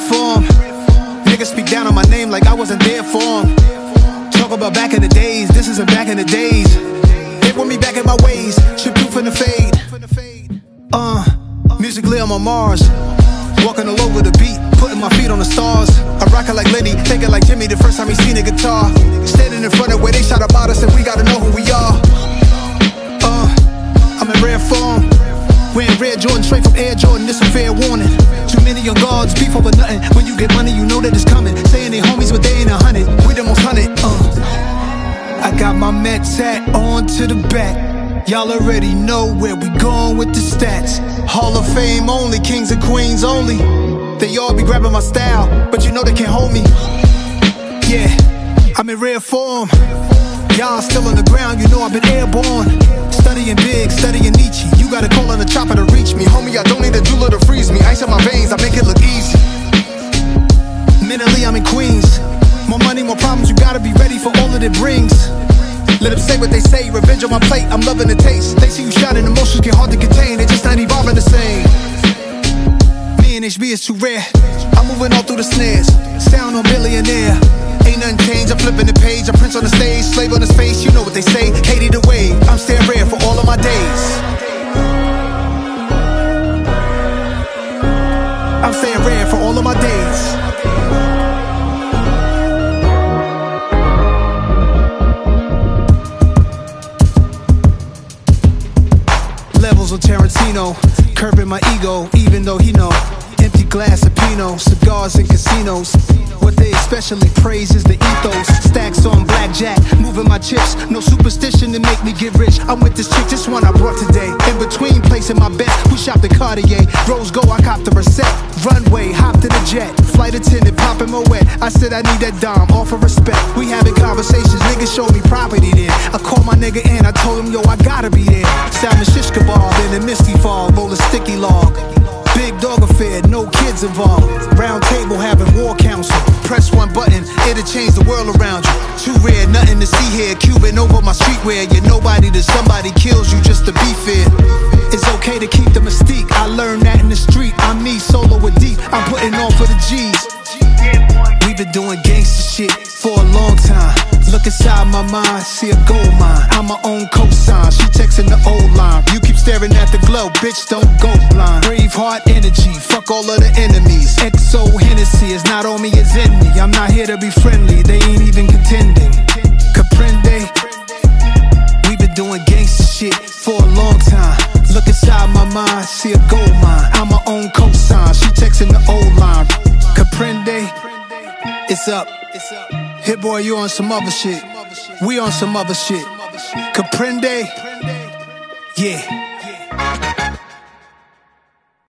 form. Niggas speak down on my name like I wasn't there for them. Talk about back in the days, this isn't back in the days. They want me back in my ways, trip through from the fade. Musically I'm on Mars, walking all over the beat, putting my feet on the stars. I rock it like Lenny, thinking like Jimmy the first time he seen a guitar. Standing in front of where they shout about us and we gotta know who we are. I'm in rare form, wearing red Jordan straight from Air Jordan, this a fair warning. Too many young guards, beef over nothing. When you get money, you know that it's coming. Saying they homies, but they ain't 100. We the most 100. I got my Mets hat on to the back. Y'all already know where we going with the stats. Hall of Fame only, kings and queens only. They all be grabbing my style, but you know they can't hold me. Yeah, I'm in rare form. Y'all still on the ground, you know I've been airborne. Studying big, studying Nietzsche. You gotta call on the chopper to reach me. Homie, I don't need a jeweler to freeze me. Ice in my veins, I make it look easy. Mentally, I'm in Queens. More money, more problems, you gotta be ready for all that it brings. Let them say what they say, revenge on my plate, I'm loving the taste. They see you shouting, emotions get hard to contain, they just not evolving the same. Me and HB is too rare, I'm moving all through the snares. Sound on billionaire, ain't nothing changed, I'm flipping the page. I prince on the stage, slave on his face, you know what they say. Katie the wave, I'm staying rare for all of my days. I'm staying rare for all of my days. Levels of Tarantino, curbing my ego, even though he know. Empty glass of Pinot, cigars in casinos. What they especially praise is the ethos. Stacks on blackjack, moving my chips. No superstition to make me get rich. I'm with this chick, this one I brought today. In between placing my bet, we shopped at Cartier. Rose Gold, I copped the Reset. Runway, hopped in the jet. Flight attendant, popping my wet. I said I need that dime, offer respect. We having conversations, niggas showed me property there. I called my nigga in, I told him, yo, I gotta be there. Salmon shish kebab in a misty fog, roll a sticky log. Big dog affair, no kids involved. Round table having war council. Press one button, it'll change the world around you. Too rare, nothing to see here. Cuban over my streetwear. You're nobody till somebody kills you just to be fair. It's okay to keep the mystique. I learned that in the street. I'm me, solo with deep. I'm putting on for the G's. We've been doing gangster shit for a long time. Look inside my mind, see a gold mine. I'm my own cosign, she texting the old line. You keep staring at the glow, bitch, don't go blind. Brave heart energy, fuck all of the enemies. XO Hennessy is not on me, it's in me. I'm not here to be friendly, they ain't even contending. Comprende? We've been doing gangster shit for a long time. Look inside my mind, see a gold mine. I'm my own cosign, she texting the old line. Comprende? It's up. Hit boy, you on some other shit. We on some other shit. Comprende? Yeah.